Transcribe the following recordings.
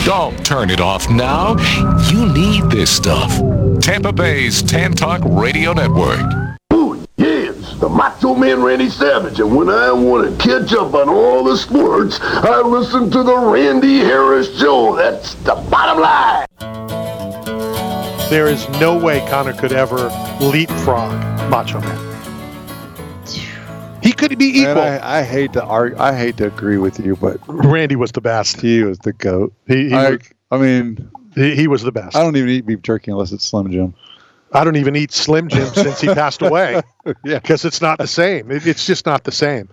Don't turn it off now. You need this stuff. Tampa Bay's Tan Talk Radio Network. Oh, yes, the Macho Man Randy Savage. And when I want to catch up on all the sports, I listen to the Randy Harris Show. That's the bottom line. There is no way Connor could ever leapfrog Macho Man. He could be equal. Man, I hate to argue. I hate to agree with you, but Randy was the best. he was the GOAT. He was the best. I don't even eat beef jerky unless it's Slim Jim. I don't even eat Slim Jim since he passed away. Yeah. Because it's not the same. It's just not the same.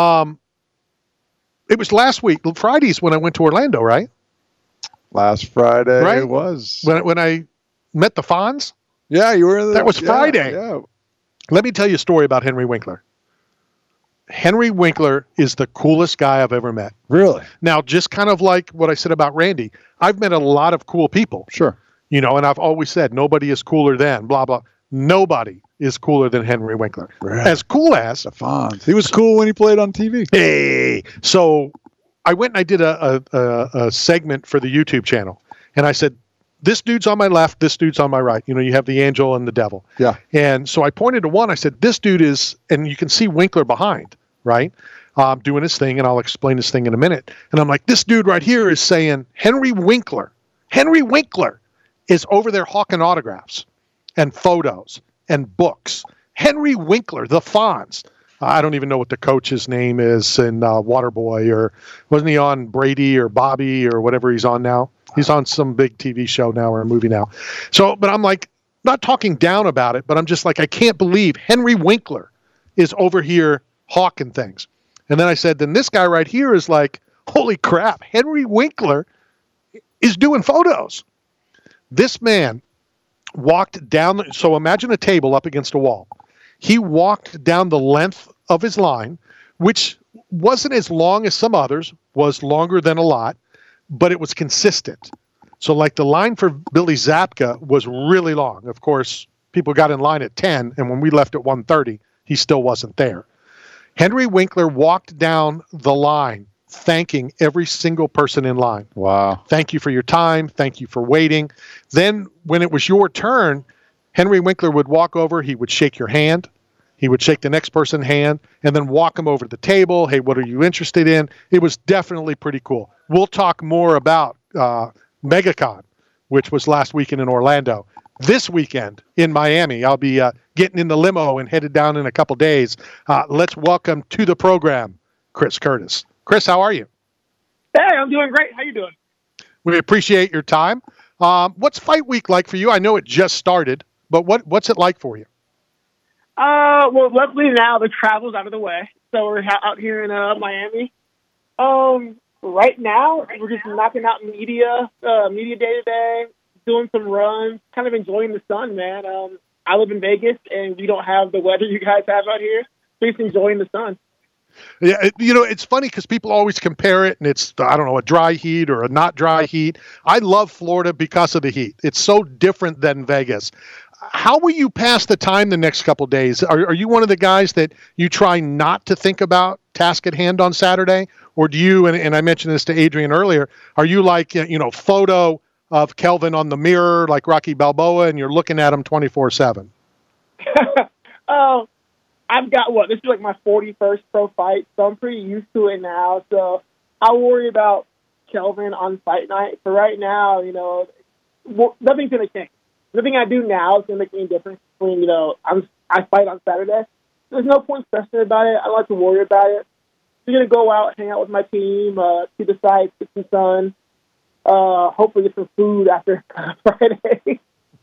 It was last week, Fridays, when I went to Orlando, right? Last Friday Right? it was. When I met the Fonz. Yeah, you were there. That was Friday. Yeah. Let me tell you a story about Henry Winkler. Henry Winkler is the coolest guy I've ever met. Really? Now, just kind of like what I said about Randy, I've met a lot of cool people. Sure. And I've always said, nobody is cooler than, blah, blah. Nobody is cooler than Henry Winkler. Right. As cool as. The Fonz. He was cool when he played on TV. Hey. So I went and I did a segment for the YouTube channel. And I said, this dude's on my left, this dude's on my right. You have the angel and the devil. Yeah. And so I pointed to one. I said, this dude is, and you can see Winkler behind, right? Doing his thing, and I'll explain his thing in a minute. And I'm like, this dude right here is saying, Henry Winkler is over there hawking autographs and photos and books. Henry Winkler, the Fonz. I don't even know what the coach's name is in Waterboy, or wasn't he on Brady or Bobby or whatever he's on now? He's on some big TV show now or a movie now. So, but I'm like, not talking down about it, but I'm just like, I can't believe Henry Winkler is over here hawking things. And then I said, then this guy right here is like, holy crap, Henry Winkler is doing photos. This man walked down, so imagine a table up against a wall. He walked down the length of his line, which wasn't as long as some others, was longer than a lot, but it was consistent. So like the line for Billy Zapka was really long. Of course, people got in line at 10, and when we left at 1:30, he still wasn't there. Henry Winkler walked down the line thanking every single person in line. Wow. Thank you for your time. Thank you for waiting. Then when it was your turn, Henry Winkler would walk over. He would shake your hand. He would shake the next person's hand and then walk him over to the table. Hey, what are you interested in? It was definitely pretty cool. We'll talk more about MegaCon, which was last weekend in Orlando. This weekend in Miami, I'll be getting in the limo and headed down in a couple days. Let's welcome to the program, Chris Curtis. Chris, how are you? Hey, I'm doing great. How you doing? We appreciate your time. What's Fight Week like for you? I know it just started, but what's it like for you? Well, luckily now the travel's out of the way, so we're out here in Miami. Right now, we're just knocking out media day to day, doing some runs, kind of enjoying the sun, man. I live in Vegas, and we don't have the weather you guys have out here, so just enjoying the sun. Yeah, it's funny because people always compare it, and it's, I don't know, a dry heat or a not dry heat. I love Florida because of the heat. It's so different than Vegas. How will you pass the time the next couple of days? Are you one of the guys that you try not to think about task at hand on Saturday? Or do you, and I mentioned this to Adrian earlier, are you like, photo of Kelvin on the mirror like Rocky Balboa and you're looking at him 24/7? I've got, this is like my 41st pro fight, so I'm pretty used to it now. So I'll worry about Kelvin on fight night. For right now, nothing's going to change. Nothing I do now is going to make any difference between, I fight on Saturday. There's no point stressing about it. I don't like to worry about it. I'm going to go out, hang out with my team, see the sights, get some sun, hopefully get some food after Friday.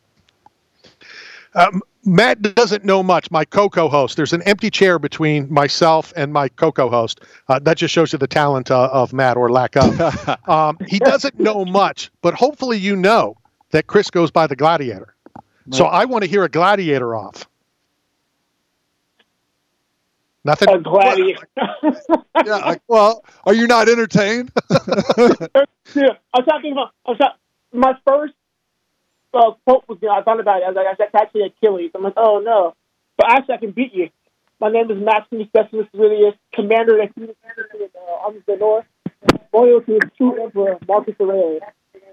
Matt doesn't know much, my co-host. There's an empty chair between myself and my co-host. That just shows you the talent of Matt, or lack of. He doesn't know much, but hopefully you know that Chris goes by the Gladiator. Right. So I want to hear a Gladiator off. Nothing? A Gladiator. Yeah, well, are you not entertained? Yeah, my first quote was, I thought about it. I was like, that's actually Achilles. I'm like, oh no. But actually, I can beat you. My name is Maximus Decimus Aurelius, commander of the Armies of the North, loyal to his true emperor, Marcus Aurelius.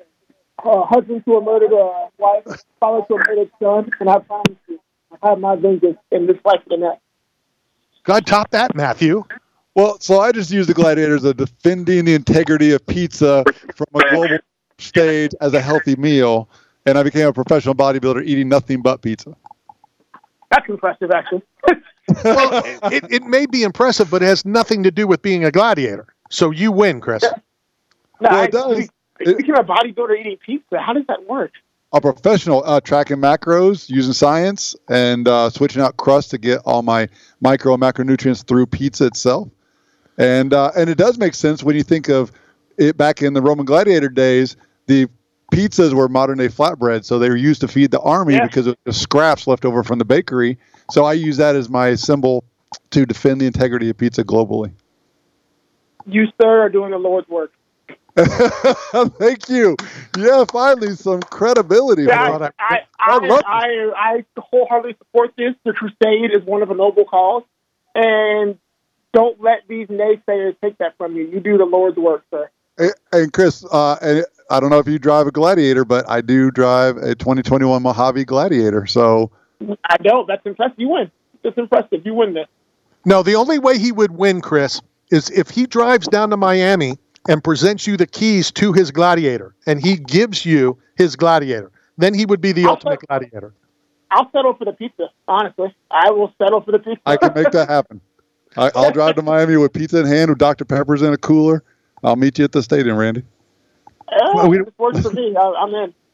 husband to a murdered wife, father to a murdered son, and I promise you, I have my vengeance in this life and the next. God, top that, Matthew. Well, so I just use the gladiators of defending the integrity of pizza from a global stage as a healthy meal, and I became a professional bodybuilder eating nothing but pizza. That's impressive, actually. Well, it may be impressive, but it has nothing to do with being a gladiator. So you win, Chris. No, Well, it does. You became a bodybuilder eating pizza. How does that work? A professional tracking macros using science and switching out crust to get all my micro and macronutrients through pizza itself. And it does make sense when you think of it back in the Roman gladiator days. The pizzas were modern day flatbread, so they were used to feed the army because of the scraps left over from the bakery. So I use that as my symbol to defend the integrity of pizza globally. You, sir, are doing the Lord's work. Thank you. Yeah, finally some credibility. Yeah, I wholeheartedly support this. The crusade is one of a noble cause, and don't let these naysayers take that from you. You do the Lord's work, sir. And Chris, and I don't know if you drive a Gladiator, but I do drive a 2021 Mojave Gladiator. So I don't. That's impressive. You win. That's impressive. You win this. No, the only way he would win, Chris, is if he drives down to Miami and presents you the keys to his Gladiator, and he gives you his Gladiator. Then he would be the ultimate Gladiator. I'll settle for the pizza, honestly. I will settle for the pizza. I can make that happen. I'll drive to Miami with pizza in hand with Dr. Pepper's in a cooler. I'll meet you at the stadium, Randy. It works for me. I'm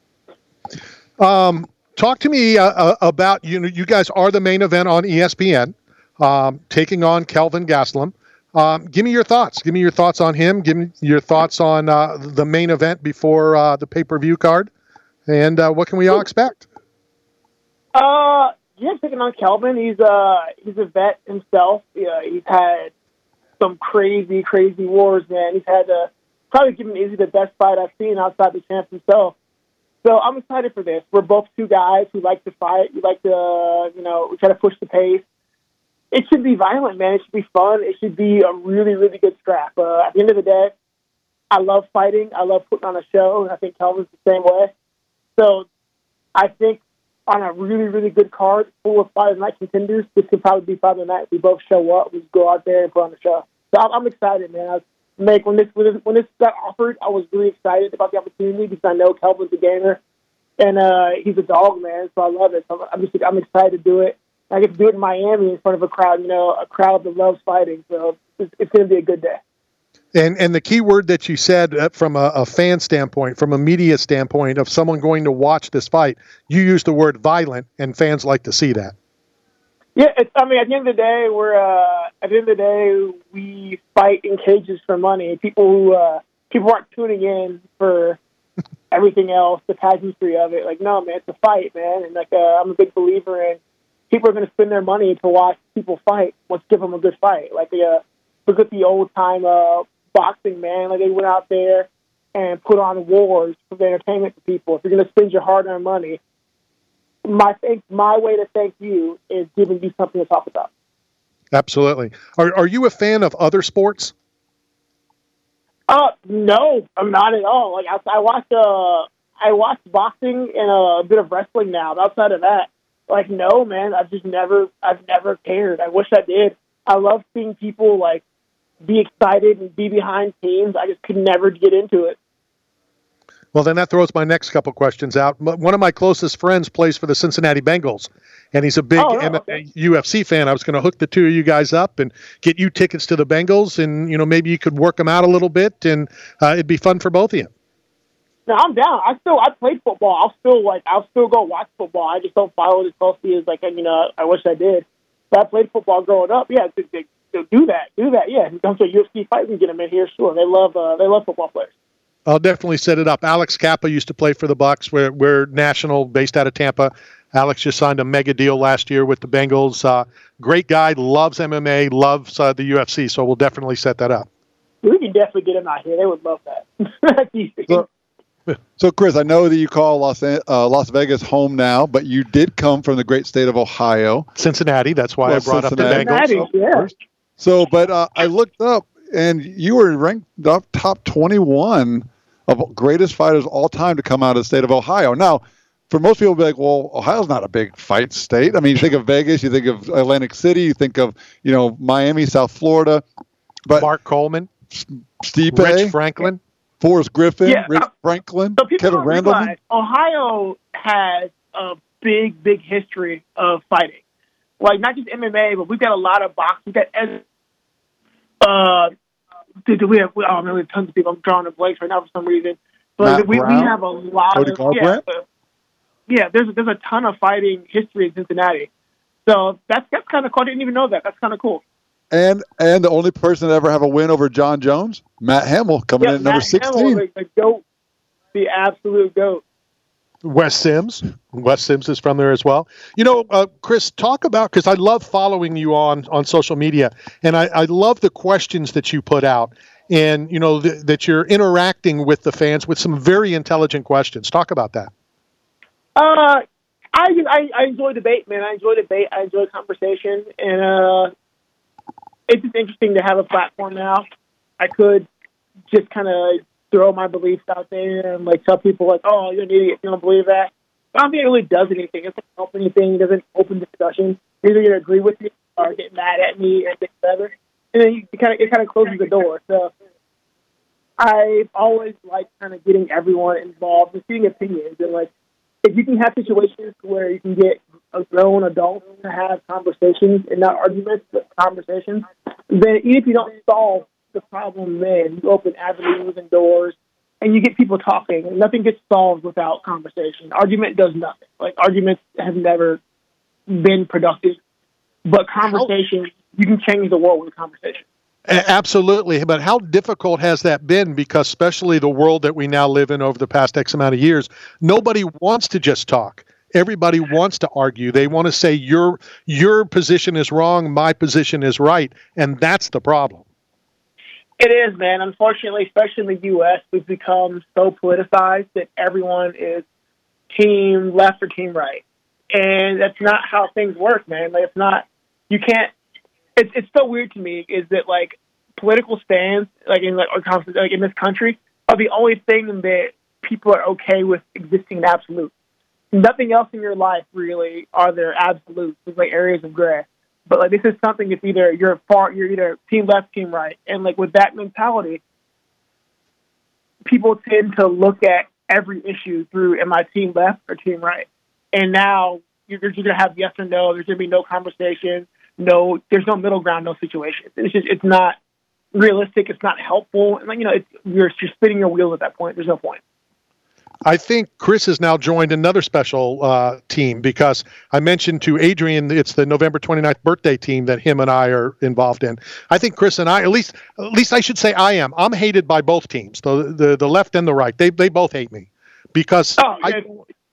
in. Talk to me about, you guys are the main event on ESPN, taking on Kelvin Gastelum. Give me your thoughts. Give me your thoughts on him. Give me your thoughts on the main event before the pay-per-view card. And what can we all expect? Yeah, taking on Kelvin. He's a vet himself. He's had some crazy wars, man. He's had probably given easily the best fight I've seen outside the champ himself. So I'm excited for this. We're both two guys who like to fight. We like to, we try to push the pace. It should be violent, man. It should be fun. It should be a really, really good scrap. At the end of the day, I love fighting. I love putting on a show, and I think Kelvin's the same way. So I think on a really, really good card full of Fight of the Night contenders, this could probably be Fight of the Night. We both show up. We just go out there and put on the show. So I'm excited, man. When this got offered, I was really excited about the opportunity because I know Kelvin's a gamer, and he's a dog, man. So I love it. So I'm excited to do it. I get to do it in Miami in front of a crowd, a crowd that loves fighting. So it's going to be a good day. And the key word that you said from a fan standpoint, from a media standpoint of someone going to watch this fight, you used the word violent, and fans like to see that. Yeah, at the end of the day, we fight in cages for money. People aren't tuning in for everything else, the pageantry of it. Like, no, man, it's a fight, man. And I'm a big believer in people are going to spend their money to watch people fight. Let's give them a good fight. Look at the old time boxing, man. Like, they went out there and put on wars for the entertainment for people. If you're going to spend your hard-earned money, my way to thank you is giving you something to talk about. Absolutely. Are you a fan of other sports? No, I'm not at all. Like, I watch boxing and a bit of wrestling now. But outside of that, like, no, man, I've never cared. I wish I did. I love seeing people be excited and be behind teams. I just could never get into it. Well, then that throws my next couple questions out. One of my closest friends plays for the Cincinnati Bengals, and he's a big MMA UFC fan. I was going to hook the two of you guys up and get you tickets to the Bengals, and maybe you could work them out a little bit, and it'd be fun for both of you. No, I'm down. I played football. I'll still go watch football. I just don't follow it as closely as I wish I did. But I played football growing up. Yeah, do that. Yeah, come to a UFC fight and get them in here. Sure, they love football players. I'll definitely set it up. Alex Kappa used to play for the Bucs. We're national, based out of Tampa. Alex just signed a mega deal last year with the Bengals. Great guy, loves MMA, loves the UFC. So we'll definitely set that up. We can definitely get him out here. They would love that. That's easy. So, Chris, I know that you call Las Vegas home now, but you did come from the great state of Ohio. Cincinnati. That's why I brought up the Bengals. Yeah. So, but I looked up, and you were ranked top 21 of greatest fighters of all time to come out of the state of Ohio. Now, for most people, be like, well, Ohio's not a big fight state. I mean, you think of Vegas, you think of Atlantic City, you think of, Miami, South Florida. But Mark Coleman, Stipe, Rich Franklin, Forrest Griffin, Yeah, Rich Franklin, So people Kevin don't Randleman. realize Ohio has a big history of fighting. Like, not just MMA, but we've got a lot of boxing. We've got we have tons of people. I'm drawing a blank right now for some reason. But we have a lot Cody of Garbrandt? There's a ton of fighting history in Cincinnati. So that's kind of cool. I didn't even know that. That's kind of cool. And the only person to ever have a win over John Jones, Matt Hamill, coming in at number 16. Hamill, the GOAT, the absolute GOAT. Wes Sims. Wes Sims is from there as well. Chris, talk about, because I love following you on social media, and I love the questions that you put out, and that you're interacting with the fans with some very intelligent questions. Talk about that. I enjoy debate, man. I enjoy debate. I enjoy conversation, and it's just interesting to have a platform now. I could just kind of throw my beliefs out there and tell people oh, you're an idiot if you don't believe that. But I don't think it really does anything. It doesn't help anything. It doesn't open discussion. You're either going to agree with me or get mad at me and whatever. And then it kind of closes the door. So I've always liked kind of getting everyone involved and seeing opinions. And if you can have situations where you can get a grown adults to have conversations and not arguments, but conversations, then even if you don't solve the problem, then you open avenues and doors, and you get people talking. And nothing gets solved without conversation. Argument does nothing. Arguments have never been productive, but conversation, you can change the world with a conversation. Absolutely. But how difficult has that been? Because especially the world that we now live in over the past X amount of years, nobody wants to just talk. Everybody wants to argue. They want to say your position is wrong, my position is right, and that's the problem. It is, man. Unfortunately, especially in the U.S., we've become so politicized that everyone is team left or team right. And that's not how things work, man. It's not, you can't, it's so weird to me is that, political stands, in this country, are the only thing that people are okay with existing in absolute. Nothing else in your life, really, are there absolutes. There's, areas of gray. But this is something that's either you're either team left, team right, and with that mentality, people tend to look at every issue through am I team left or team right, and now you're gonna have yes or no. There's gonna be no conversation, there's no middle ground, no situation. It's not realistic. It's not helpful, and you're spinning your wheels at that point. There's no point. I think Chris has now joined another special team because I mentioned to Adrian it's the November 29th birthday team that him and I are involved in. I think Chris and I, at least I should say I am. I'm hated by both teams, the left and the right. They both hate me because. Go ahead.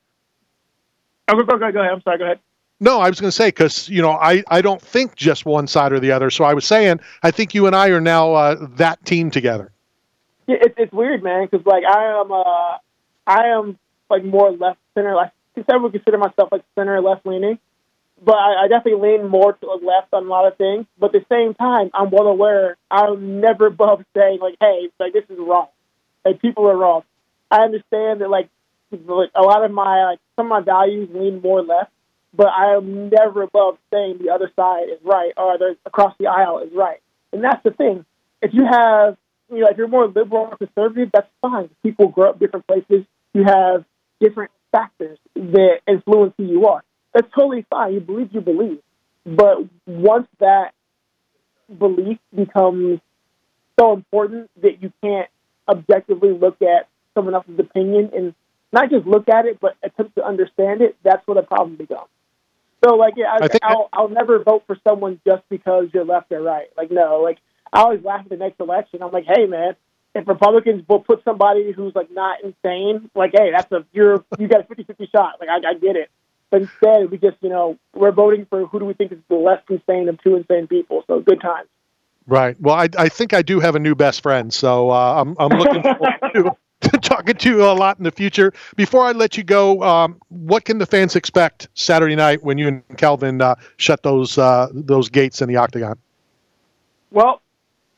I'm sorry. Go ahead. No, I was going to say because I don't think just one side or the other. So I was saying I think you and I are now that team together. Yeah, it's weird, man, because I am more left center. I would consider myself center left leaning, but I definitely lean more to left on a lot of things. But at the same time, I'm well aware I'm never above saying hey, this is wrong. People are wrong. I understand that a lot of my some of my values lean more left, but I am never above saying the other side is right or across the aisle is right. And that's the thing. If you have if you're more liberal or conservative, that's fine. People grow up different places. You have different factors that influence who you are. That's totally fine. You believe. But once that belief becomes so important that you can't objectively look at someone else's opinion and not just look at it, but attempt to understand it, that's what a problem becomes. So, I'll never vote for someone just because you're left or right. No, I always laugh at the next election. I'm hey, man, if Republicans will put somebody who's not insane, hey, you got a 50-50 shot. I get it. But instead, we just, we're voting for who do we think is the less insane of two insane people. So good times. Right. Well, I think I do have a new best friend. So I'm looking forward to talking to you a lot in the future. Before I let you go, what can the fans expect Saturday night when you and Kelvin shut those gates in the octagon? Well,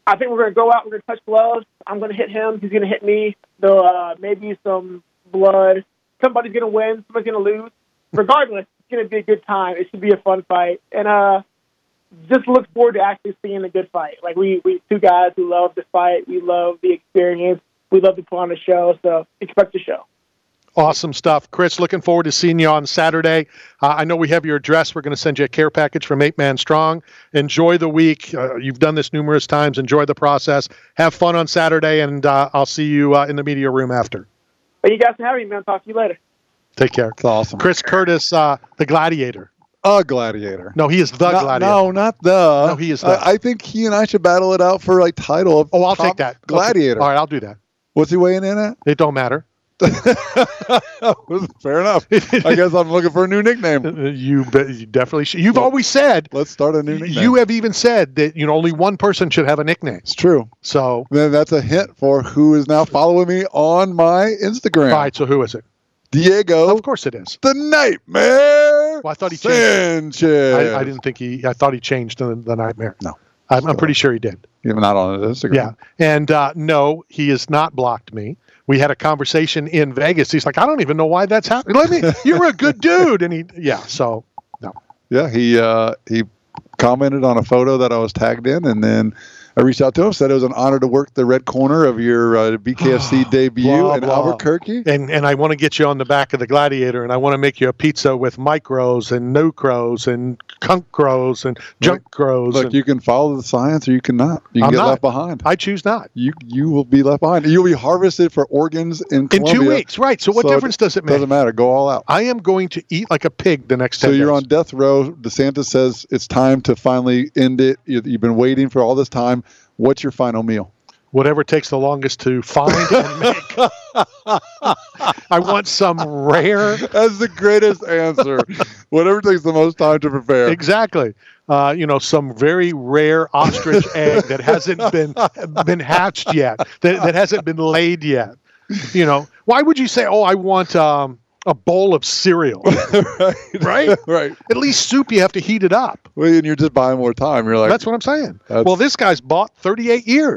I think we're going to go out. We're going to touch gloves. I'm going to hit him. He's going to hit me. There'll maybe some blood. Somebody's going to win. Somebody's going to lose. Regardless, it's going to be a good time. It should be a fun fight. And just look forward to actually seeing a good fight. Like, we two guys who love to fight. We love the experience. We love to put on a show. So expect a show. Awesome stuff. Chris, looking forward to seeing you on Saturday. I know we have your address. We're going to send you a care package from 8 Man Strong. Enjoy the week. You've done this numerous times. Enjoy the process. Have fun on Saturday, and I'll see you in the media room after. Thank you guys for having me, man. Talk to you later. Take care. It's awesome. Chris Curtis, the Gladiator. A Gladiator. No, he is the Gladiator. No, not the. No, he is the. I think he and I should battle it out for title of I'll take that. Gladiator. All right, I'll do that. What's he weighing in at? It don't matter. Fair enough. I guess I'm looking for a new nickname. You definitely should. You've always said. Let's start a new nickname. You have even said that only one person should have a nickname. It's true. So then that's a hint for who is now following me on my Instagram. All right. So who is it? Diego. Of course it is. The Nightmare. Well, I thought he changed. Sanchez. I didn't think I thought he changed the Nightmare. No. I'm pretty sure he did. Even not on Instagram. Yeah. And no, he has not blocked me. We had a conversation in Vegas. He's like, I don't even know why that's happening. You're a good dude. And so no. Yeah, he commented on a photo that I was tagged in, and then I reached out to him, said it was an honor to work the red corner of your BKFC debut blah, in blah. Albuquerque. And I want to get you on the back of the Gladiator, and I want to make you a pizza with micros and no crows and kunk crows and junk crows. Look, you can follow the science or you cannot. You can get left behind. I choose not. You will be left behind. You'll be harvested for organs in Colombia. In 2 weeks, right. So what difference does it make? Doesn't matter. Go all out. I am going to eat like a pig the next 10 days. So you're on death row. DeSantis says it's time to finally end it. You've been waiting for all this time. What's your final meal? Whatever takes the longest to find and make. I want some rare. That's the greatest answer. Whatever takes the most time to prepare. Exactly. Some very rare ostrich egg that hasn't been hatched yet, that hasn't been laid yet. Why would you say, "Oh, I want a bowl of cereal"? Right. At least soup, you have to heat it up. Well, and you're just buying more time. You're like, that's what I'm saying. Well, this guy's bought 38 years.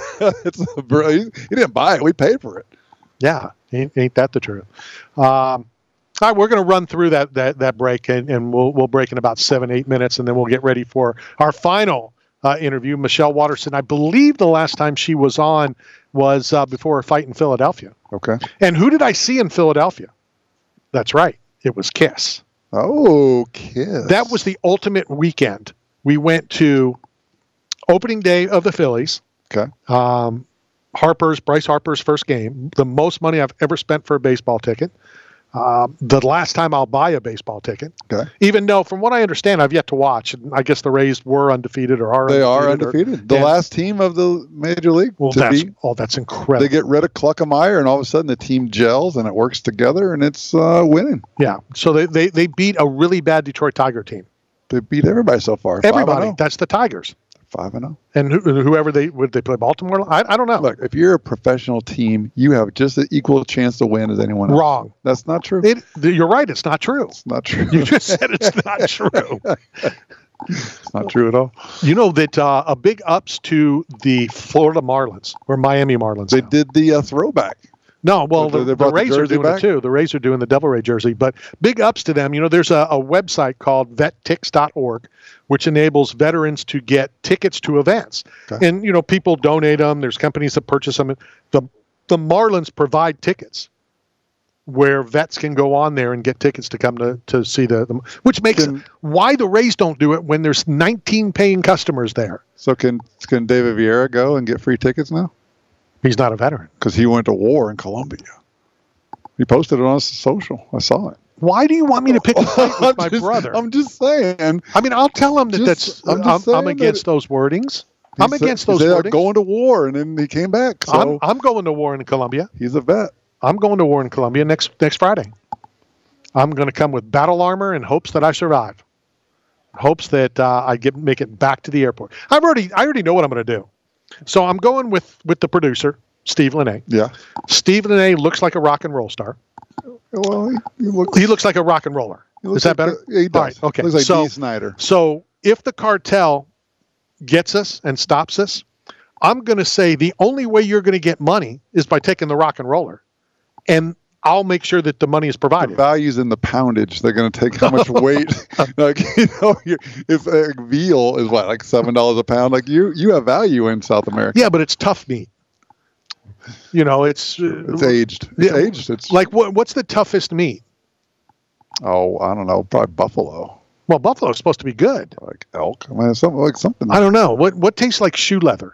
He didn't buy it. We paid for it. Yeah, ain't that the truth? All right, we're going to run through that break, and we'll break in about 7-8 minutes, and then we'll get ready for our final interview. Michelle Waterson, I believe the last time she was on was before her fight in Philadelphia. Okay. And who did I see in Philadelphia? That's right. It was Kiss. Oh, Kiss. That was the ultimate weekend. We went to opening day of the Phillies. Okay. Bryce Harper's first game. The most money I've ever spent for a baseball ticket. The last time I'll buy a baseball ticket. Okay. Even though, from what I understand, I've yet to watch. I guess the Rays were undefeated or are. They are undefeated. The last team of the Major League. Well, that's incredible. They get rid of Kluckemeyer, and all of a sudden the team gels and it works together, and it's winning. Yeah. So they beat a really bad Detroit Tiger team. They beat everybody so far. Everybody. That's the Tigers. 5-0. And whoever would they play Baltimore? I don't know. Look, if you're a professional team, you have just an equal chance to win as anyone else. Wrong. That's not true. You're right. It's not true. It's not true. You just said it's not true. It's not true at all. You know that a big ups to the Florida Marlins or Miami Marlins. They did the throwback. No, well, the Rays are doing back? it too. The Rays are doing the Devil Ray jersey. But big ups to them. There's a website called vettix.org, which enables veterans to get tickets to events. Okay. And, people donate them. There's companies that purchase them. The Marlins provide tickets where vets can go on there and get tickets to come to see them, which makes why the Rays don't do it when there's 19 paying customers there. So can David Vieira go and get free tickets now? He's not a veteran. Because he went to war in Colombia. He posted it on his social. I saw it. Why do you want me to pick a fight with my brother? I'm just saying. I mean, I'll tell him I'm against those wordings. I'm against those wordings. Going to war, and then he came back. So I'm going to war in Colombia. He's a vet. I'm going to war in Colombia next Friday. I'm going to come with battle armor in hopes that I survive. Hopes that I make it back to the airport. I already know what I'm going to do. So I'm going with the producer, Steve Linné. Yeah. Steve Linné looks like a rock and roll star. Well, he looks like a rock and roller. Is that better? He does. All right, okay. Looks like Dee Snider. So if the cartel gets us and stops us, I'm going to say the only way you're going to get money is by taking the rock and roller. And I'll make sure that the money is The provided. value's in the poundage. They're going to take how much weight. Like, if a veal is like $7 a pound, like you have value in South America. Yeah, but it's tough meat. It's aged. It's yeah, aged. It's like what's the toughest meat? Oh, I don't know. Probably buffalo. Well, buffalo is supposed to be good. Like elk. I mean, something. I don't know. What tastes like shoe leather?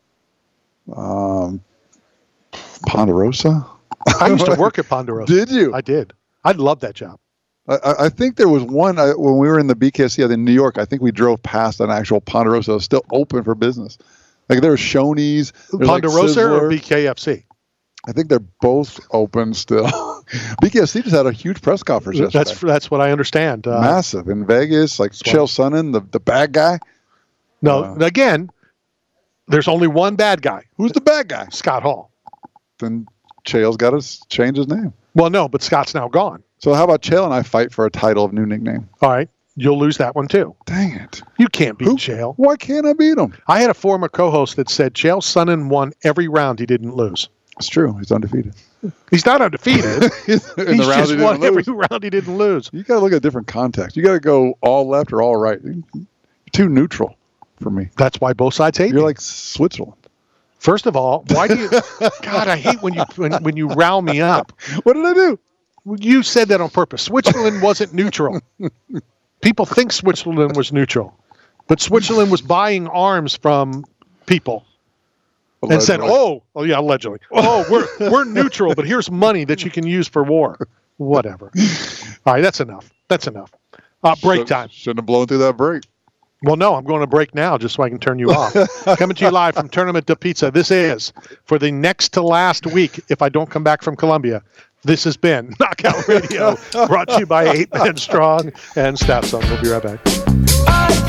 Ponderosa. I used to work at Ponderosa. Did you? I did. I loved that job. I think there was one when we were in the BKSC in New York. I think we drove past an actual Ponderosa that was still open for business. Like there was Shoney's, Ponderosa or BKFC? I think they're both open still. BKFC just had a huge press conference yesterday. That's what I understand. Massive in Vegas, like Chael Sonnen, the bad guy. No, again, there's only one bad guy. Who's the bad guy? Scott Hall. Then Chael's got to change his name. Well, no, but Scott's now gone. So how about Chael and I fight for a title of new nickname? All right. You'll lose that one, too. Dang it. You can't beat Chael. Why can't I beat him? I had a former co-host that said Chael Sonnen won every round he didn't lose. It's true. He's undefeated. He's not undefeated. He's just won every round he didn't lose. You got to look at different context. You got to go all left or all right. You're too neutral for me. That's why both sides hate You're me. like Switzerland. First of all, why do you... God, I hate when you rile me up. What did I do? You said that on purpose. Switzerland wasn't neutral. People think Switzerland was neutral. But Switzerland was buying arms from people. Allegedly. And said, oh yeah, allegedly. Oh, we're neutral, but here's money that you can use for war. Whatever. All right, that's enough. Break time. Shouldn't have blown through that break. Well, no, I'm going to break now just so I can turn you off. Coming to you live from Tournament to Pizza. This is for the next to last week, if I don't come back from Columbia. This has been Knockout Radio, brought to you by 8 Man Strong and Staff Zone. We'll be right back.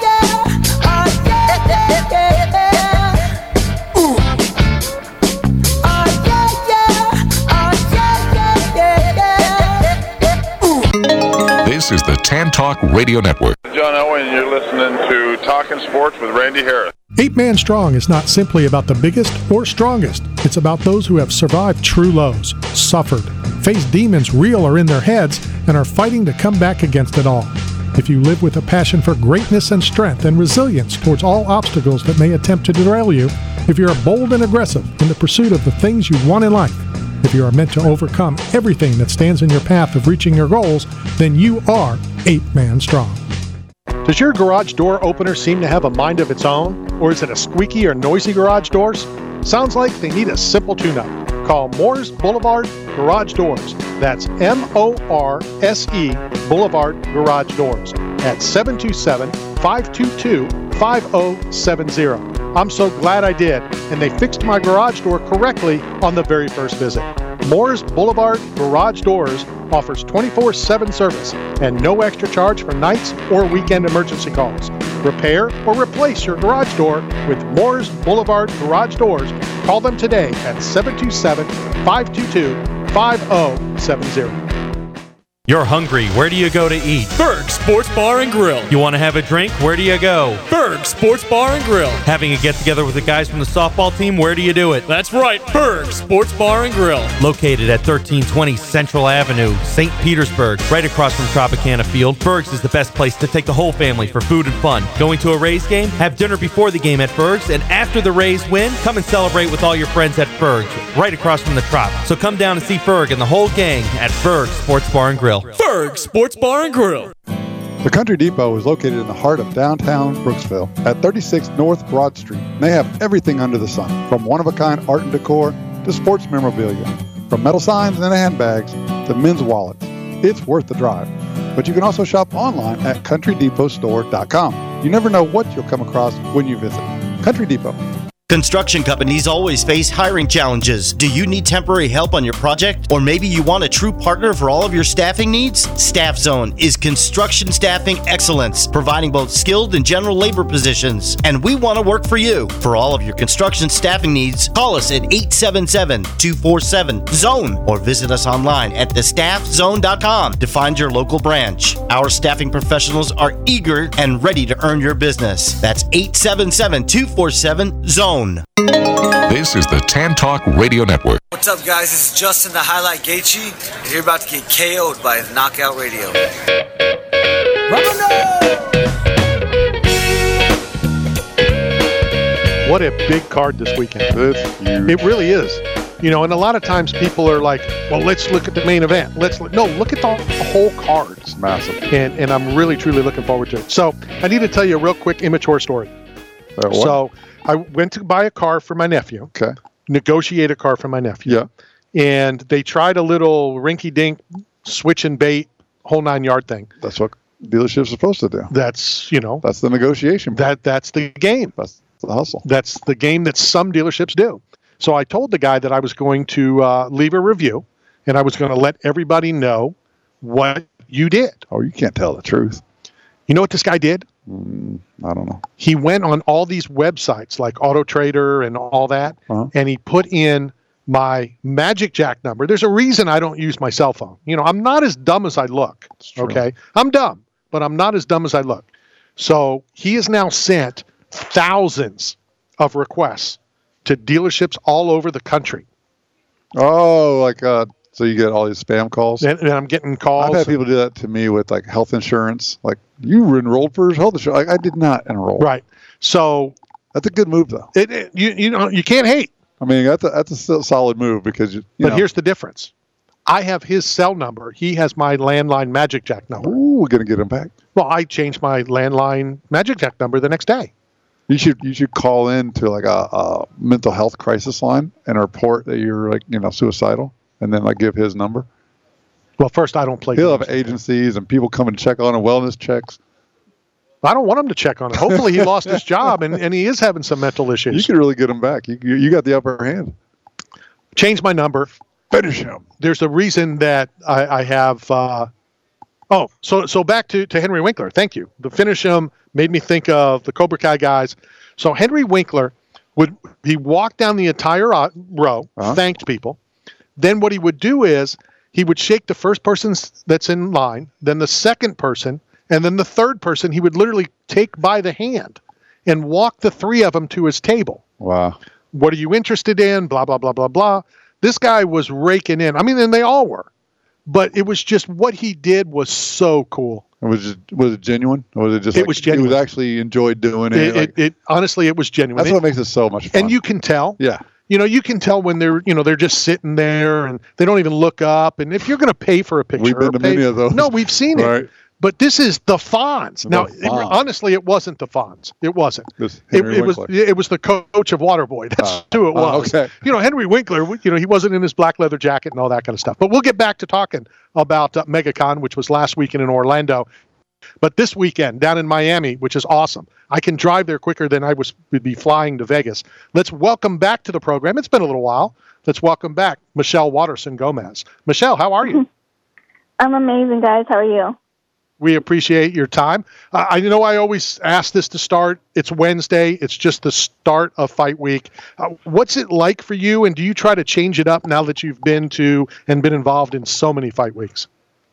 This is the Tan Talk Radio Network. John Owen, you're listening to Talking Sports with Randy Harris. 8 Man Strong is not simply about the biggest or strongest. It's about those who have survived true lows, suffered, faced demons real or in their heads, and are fighting to come back against it all. If you live with a passion for greatness and strength and resilience towards all obstacles that may attempt to derail you, if you're bold and aggressive in the pursuit of the things you want in life, if you are meant to overcome everything that stands in your path of reaching your goals, then you are 8 Man Strong. Does your garage door opener seem to have a mind of its own? Or is it a squeaky or noisy garage doors? Sounds like they need a simple tune-up. Call Moore's Boulevard Garage Doors. That's M-O-R-S-E Boulevard Garage Doors at 727-522-5070. I'm so glad I did, and they fixed my garage door correctly on the very first visit. Moore's Boulevard Garage Doors offers 24/7 service and no extra charge for nights or weekend emergency calls. Repair or replace your garage door with Moore's Boulevard Garage Doors. Call them today at 727-522-5070. You're hungry. Where do you go to eat? Berg Sports Bar and Grill. You want to have a drink? Where do you go? Berg Sports Bar and Grill. Having a get-together with the guys from the softball team? Where do you do it? That's right, Berg Sports Bar and Grill. Located at 1320 Central Avenue, St. Petersburg, right across from Tropicana Field, Berg's is the best place to take the whole family for food and fun. Going to a Rays game? Have dinner before the game at Berg's, and after the Rays win, come and celebrate with all your friends at Berg's, right across from the Trop. So come down and see Berg and the whole gang at Berg Sports Bar and Grill. Berg Sports Bar and Grill. The Country Depot is located in the heart of downtown Brooksville at 36 North Broad Street. They have everything under the sun, from one-of-a-kind art and decor to sports memorabilia, from metal signs and handbags to men's wallets. It's worth the drive. But you can also shop online at CountryDepotStore.com. You never know what you'll come across when you visit. Country Depot. Construction companies always face hiring challenges. Do you need temporary help on your project? Or maybe you want a true partner for all of your staffing needs? Staff Zone is construction staffing excellence, providing both skilled and general labor positions. And we want to work for you. For all of your construction staffing needs, call us at 877-247-ZONE or visit us online at thestaffzone.com to find your local branch. Our staffing professionals are eager and ready to earn your business. That's 877-247-ZONE. zone. This is the Tan Talk Radio Network. What's up, guys? This is Justin the Highlight Gaethje, and you're about to get KO'd by Knockout Radio. What a big card this weekend. It's huge. It really is. You know, and a lot of times people are like, well, let's look at the main event. Look at the whole card. It's massive. And I'm really, truly looking forward to it. So I need to tell you a real quick immature story. So I went to buy a car for my nephew. Okay. Negotiate a car for my nephew. Yeah. And they tried a little rinky-dink switch and bait whole 9-yard thing. That's what dealerships are supposed to do. That's, you know. That's the negotiation part. That's the game. That's the hustle. That's the game that some dealerships do. So I told the guy that I was going to leave a review, and I was going to let everybody know what you did. Oh, you can't tell the truth. You know what this guy did? I don't know. He went on all these websites like Auto Trader and all that, and he put in my Magic Jack number. There's a reason I don't use my cell phone. You know, I'm not as dumb as I look. Okay? I'm dumb, but I'm not as dumb as I look. So he has now sent thousands of requests to dealerships all over the country. Oh, like so you get all these spam calls? And I'm getting calls. I've had people do that to me with like health insurance. Like, you enrolled for health insurance. I did not enroll. Right. So that's a good move, though. You know, you can't hate. I mean, that's a solid move because But here's the difference. I have his cell number. He has my landline Magic Jack number. Ooh, we're gonna get him back. Well, I changed my landline Magic Jack number the next day. You should call in to like a mental health crisis line and report that you're like, suicidal, and then like give his number. Well, first, I don't play. He'll have agencies and people come and check on him, wellness checks. I don't want him to check on it. Hopefully he lost his job and he is having some mental issues. You can really get him back. You got the upper hand. Change my number. Finish him. There's a reason that I have. So back to Henry Winkler. Thank you. The finish him made me think of the Cobra Kai guys. So Henry Winkler he walked down the entire row, thanked people. Then what he would do is he would shake the first person that's in line, then the second person, and then the third person. He would literally take by the hand and walk the three of them to his table. Wow. What are you interested in? Blah, blah, blah, blah, blah. This guy was raking in. I mean, and they all were. But it was just what he did was so cool. Was it genuine? Or was it just? It was genuine. He was actually enjoyed doing it. Honestly, it was genuine. That's what makes it so much fun. And you can tell. Yeah. You can tell when they're just sitting there and they don't even look up. And if you're going to pay for a picture, we've been to many of those. No, we've seen it. But this is the Fonz. Now, honestly, it wasn't the Fonz. It wasn't. It was the coach of Waterboy. That's who it was. Okay. Henry Winkler. He wasn't in his black leather jacket and all that kind of stuff. But we'll get back to talking about MegaCon, which was last weekend in Orlando. But this weekend down in Miami, which is awesome. I can drive there quicker than I would be flying to Vegas. Let's welcome back to the program. It's been a little while. Let's welcome back Michelle Watterson Gomez. Michelle, how are you? I'm amazing, guys. How are you? We appreciate your time. I know I always ask this to start. It's Wednesday. It's just the start of fight week. What's it like for you, and do you try to change it up now that you've been to and been involved in so many fight weeks?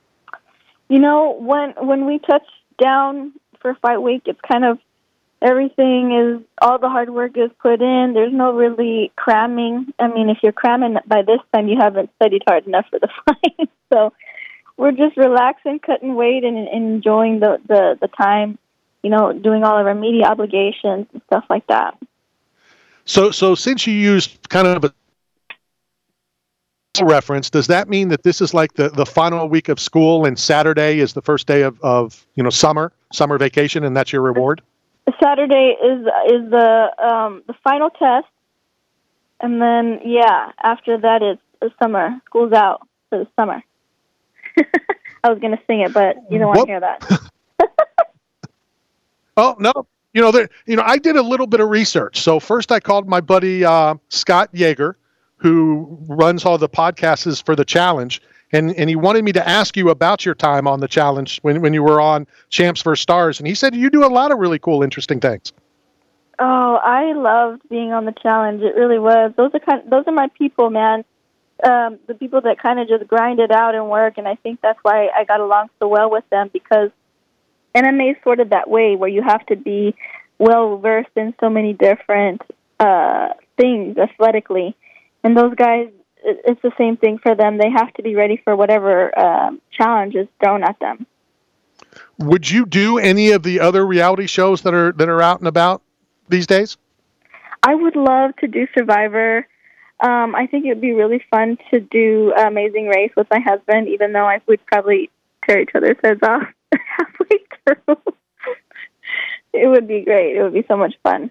When we touch down for fight week, it's kind of all the hard work is put in. There's no really cramming. I mean, if you're cramming by this time, you haven't studied hard enough for the fight. So we're just relaxing, cutting weight, and enjoying the time, doing all of our media obligations and stuff like that. So since you used kind of a reference, does that mean that this is like the final week of school and Saturday is the first day of summer vacation, and that's your reward? Saturday is the final test, and then after that it's summer. School's out for the summer. I was going to sing it, but you don't want to hear that. Oh no! I did a little bit of research. So first, I called my buddy Scott Yeager, who runs all the podcasts for the Challenge, and he wanted me to ask you about your time on the Challenge when you were on Champs vs. Stars, and he said you do a lot of really cool, interesting things. Oh, I loved being on the Challenge. It really was. Those are my people, man. The people that kind of just grind it out and work, and I think that's why I got along so well with them, because MMA is sort of that way where you have to be well-versed in so many different things athletically. And those guys, it's the same thing for them. They have to be ready for whatever challenge is thrown at them. Would you do any of the other reality shows that are out and about these days? I would love to do Survivor. I think it would be really fun to do Amazing Race with my husband, even though we'd probably tear each other's heads off halfway through. It would be great. It would be so much fun.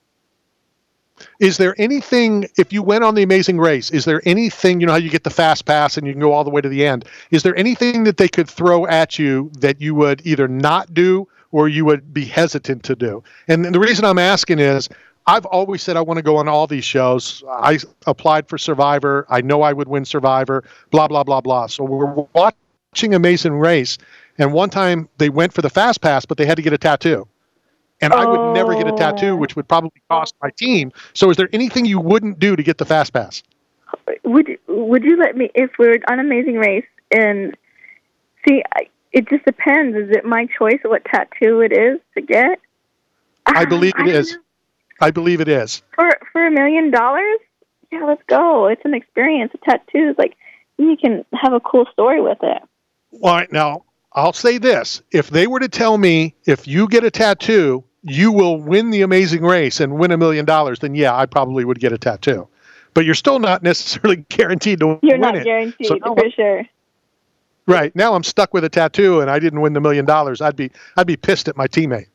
Is there anything, if you went on the Amazing Race, is there anything, you know how you get the fast pass and you can go all the way to the end, is there anything that they could throw at you that you would either not do or you would be hesitant to do? And the reason I'm asking is, I've always said I want to go on all these shows. I applied for Survivor. I know I would win Survivor, blah, blah, blah, blah. So we're watching Amazing Race, and one time they went for the fast pass, but they had to get a tattoo. And I would never get a tattoo, which would probably cost my team. So is there anything you wouldn't do to get the fast pass? Would you let me, if we're on Amazing Race, and see, it just depends. Is it my choice of what tattoo it is to get? I believe it is. I believe it is. For $1 million? Yeah, let's go. It's an experience. A tattoo is like, you can have a cool story with it. All right, now, I'll say this. If they were to tell me, if you get a tattoo, you will win the Amazing Race and win $1 million, then yeah, I probably would get a tattoo. But you're still not necessarily guaranteed to win it. You're not guaranteed, so for sure. Right. Now I'm stuck with a tattoo and I didn't win the $1 million. I'd be pissed at my teammate.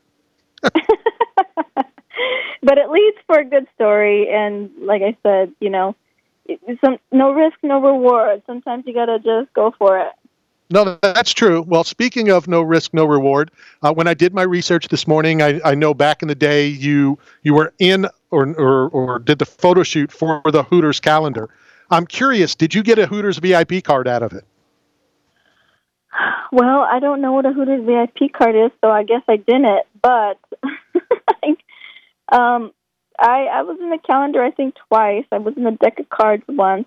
But it leads for a good story, and like I said, you know, no risk, no reward. Sometimes you gotta just go for it. No, that's true. Well, speaking of no risk, no reward, when I did my research this morning, I know back in the day you were in or did the photo shoot for the Hooters calendar. I'm curious, did you get a Hooters VIP card out of it? Well, I don't know what a Hooters VIP card is, so I guess I didn't. But I was in the calendar, I think, twice. I was in the deck of cards once.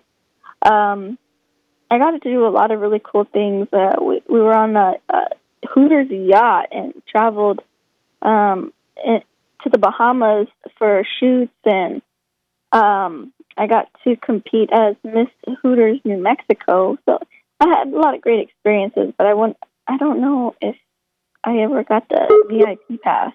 I got to do a lot of really cool things. We were on a Hooters yacht and traveled to the Bahamas for shoots, and I got to compete as Miss Hooters New Mexico. So I had a lot of great experiences, but I don't know if I ever got the VIP pass.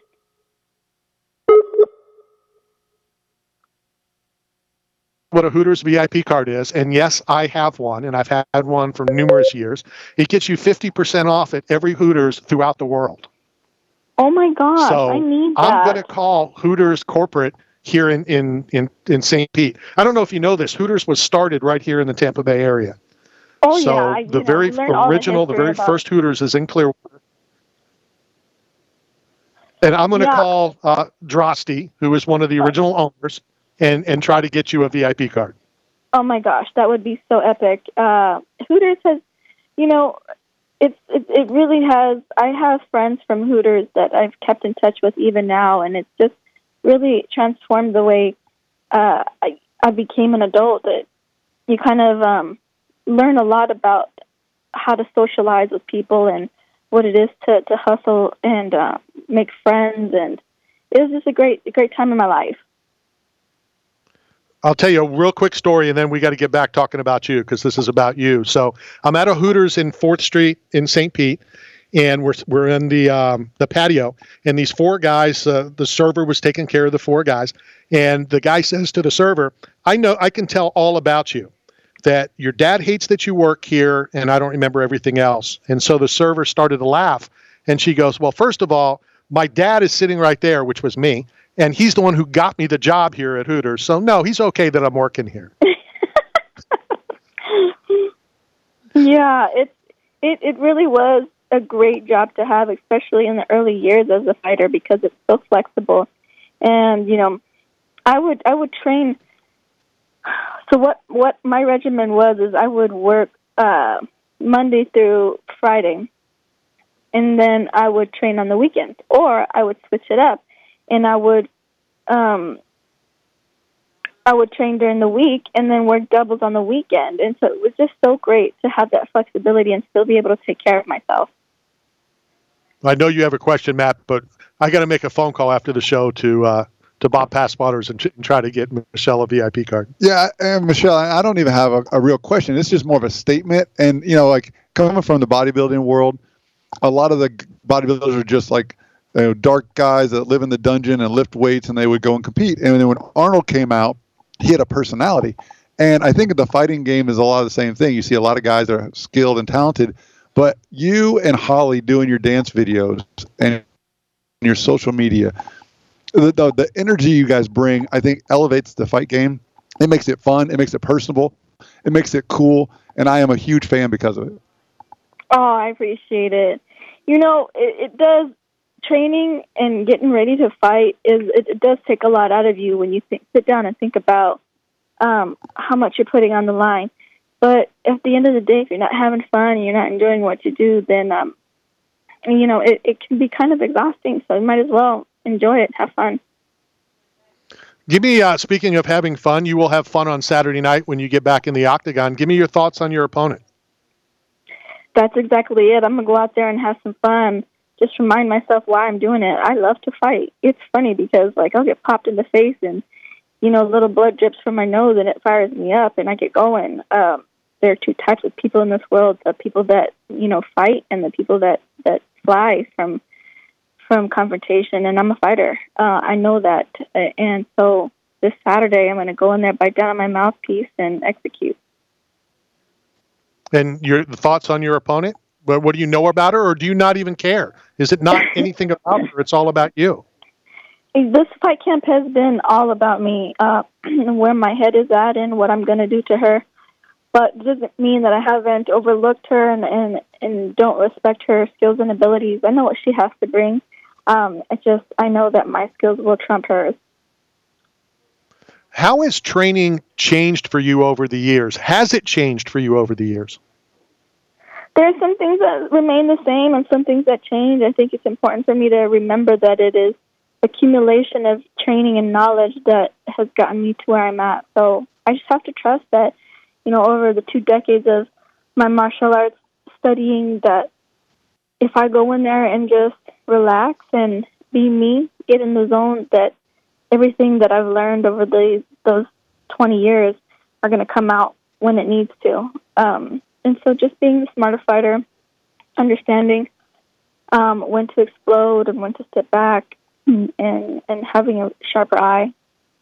What a Hooters VIP card is, and yes, I have one, and I've had one for numerous years. It gets you 50% off at every Hooters throughout the world. Oh my gosh, so I need that. I'm going to call Hooters corporate here in St. Pete. I don't know if you know this. Hooters was started right here in the Tampa Bay area. Oh so yeah, the very original, the very first Hooters is in Clearwater. And I'm going to call Drosty, who is one of the original owners, and try to get you a VIP card. Oh my gosh, that would be so epic. Hooters has, you know, it really has. I have friends from Hooters that I've kept in touch with even now, and it's just really transformed the way I became an adult. That you kind of learn a lot about how to socialize with people and what it is to hustle and make friends, and it was just a great time in my life. I'll tell you a real quick story, and then we got to get back talking about you because this is about you. So I'm at a Hooters in 4th Street in St. Pete, and we're in the patio, and these four guys, the server was taking care of the four guys, and the guy says to the server, I can tell all about you, that your dad hates that you work here, and I don't remember everything else. And so the server started to laugh, and she goes, well, first of all, my dad is sitting right there, which was me, and he's the one who got me the job here at Hooters. So, no, he's okay that I'm working here. Yeah, it really was a great job to have, especially in the early years as a fighter, because it's so flexible. And, you know, I would train. So what my regimen was is I would work Monday through Friday, and then I would train on the weekends, or I would switch it up. And I would train during the week and then work doubles on the weekend. And so it was just so great to have that flexibility and still be able to take care of myself. I know you have a question, Matt, but I got to make a phone call after the show to to Bob Passwaters and try to get Michelle a VIP card. Yeah, and Michelle, I don't even have a real question. It's just more of a statement. And, like coming from the bodybuilding world, a lot of the bodybuilders are just like dark guys that live in the dungeon and lift weights, and they would go and compete. And then when Arnold came out, he had a personality. And I think the fighting game is a lot of the same thing. You see a lot of guys that are skilled and talented, but you and Holly doing your dance videos and your social media, the energy you guys bring, I think, elevates the fight game. It makes it fun. It makes it personable. It makes it cool. And I am a huge fan because of it. Oh, I appreciate it. It does. Training and getting ready to fight it does take a lot out of you when you sit down and think about how much you're putting on the line. But at the end of the day, if you're not having fun and you're not enjoying what you do, then it can be kind of exhausting. So you might as well enjoy it, have fun. Give me, speaking of having fun, you will have fun on Saturday night when you get back in the octagon. Give me your thoughts on your opponent. That's exactly it. I'm going to go out there and have some fun. Just remind myself why I'm doing it. I love to fight. It's funny because, I'll get popped in the face and, little blood drips from my nose and it fires me up and I get going. There are two types of people in this world, the people that, fight and the people that fly from confrontation, and I'm a fighter. I know that. And so this Saturday I'm going to go in there, bite down on my mouthpiece, and execute. And your thoughts on your opponent? What do you know about her, or do you not even care? Is it not anything about her? It's all about you. This fight camp has been all about me, where my head is at and what I'm going to do to her. But it doesn't mean that I haven't overlooked her and don't respect her skills and abilities. I know what she has to bring. I know that my skills will trump hers. How has training changed for you over the years? Has it changed for you over the years? There are some things that remain the same and some things that change. I think it's important for me to remember that it is accumulation of training and knowledge that has gotten me to where I'm at. So I just have to trust that, over the 2 decades of my martial arts studying, that if I go in there and just relax and be me, get in the zone, that everything that I've learned over those 20 years are going to come out when it needs to. And so just being the smarter fighter, understanding when to explode and when to step back, and having a sharper eye.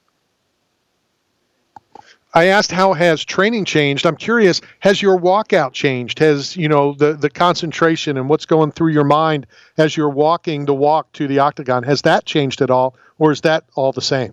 I asked how has training changed. I'm curious, has your walkout changed? Has, the concentration and what's going through your mind as you're walking the walk to the octagon, has that changed at all, or is that all the same?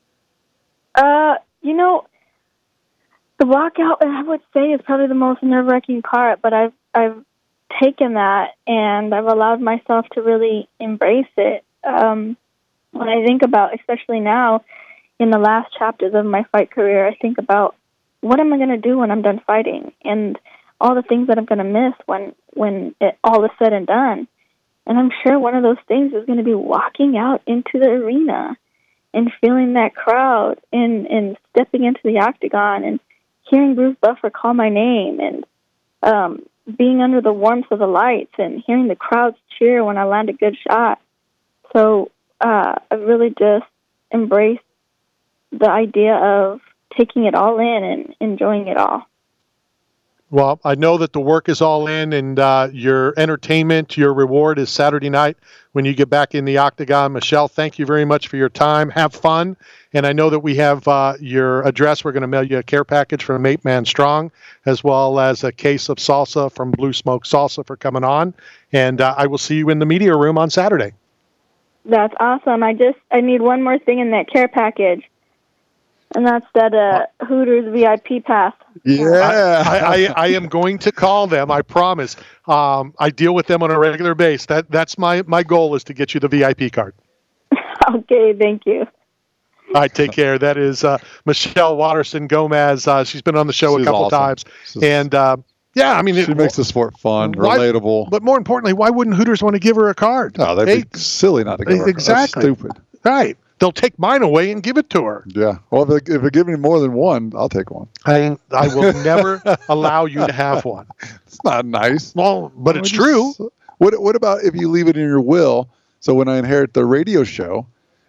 The walkout, I would say, is probably the most nerve-wracking part, but I've taken that and I've allowed myself to really embrace it. When I think about, especially now, in the last chapters of my fight career, I think about what am I going to do when I'm done fighting, and all the things that I'm going to miss when it all is said and done. And I'm sure one of those things is going to be walking out into the arena and feeling that crowd and stepping into the octagon and hearing Bruce Buffer call my name and being under the warmth of the lights and hearing the crowds cheer when I land a good shot. So I've really just embraced the idea of taking it all in and enjoying it all. Well, I know that the work is all in, and your entertainment, your reward is Saturday night when you get back in the octagon. Michelle, thank you very much for your time. Have fun. And I know that we have your address. We're going to mail you a care package from 8 Man Strong, as well as a case of salsa from Blue Smoke Salsa for coming on. And I will see you in the media room on Saturday. That's awesome. I need one more thing in that care package. And that's that Hooters VIP pass. Yeah. I am going to call them, I promise. I deal with them on a regular basis. That's my goal, is to get you the VIP card. Okay, thank you. All right, take care. That is Michelle Waterson Gomez. She's been on the show a couple times. And, she makes the sport fun, relatable. But more importantly, why wouldn't Hooters want to give her a card? No, they'd be silly not to give her a card. Exactly. That's stupid. Right. They'll take mine away and give it to her. Yeah. Well, if they give me more than one, I'll take one. I will never allow you to have one. It's not nice. Well, but it's true. What about if you leave it in your will? So when I inherit the radio show,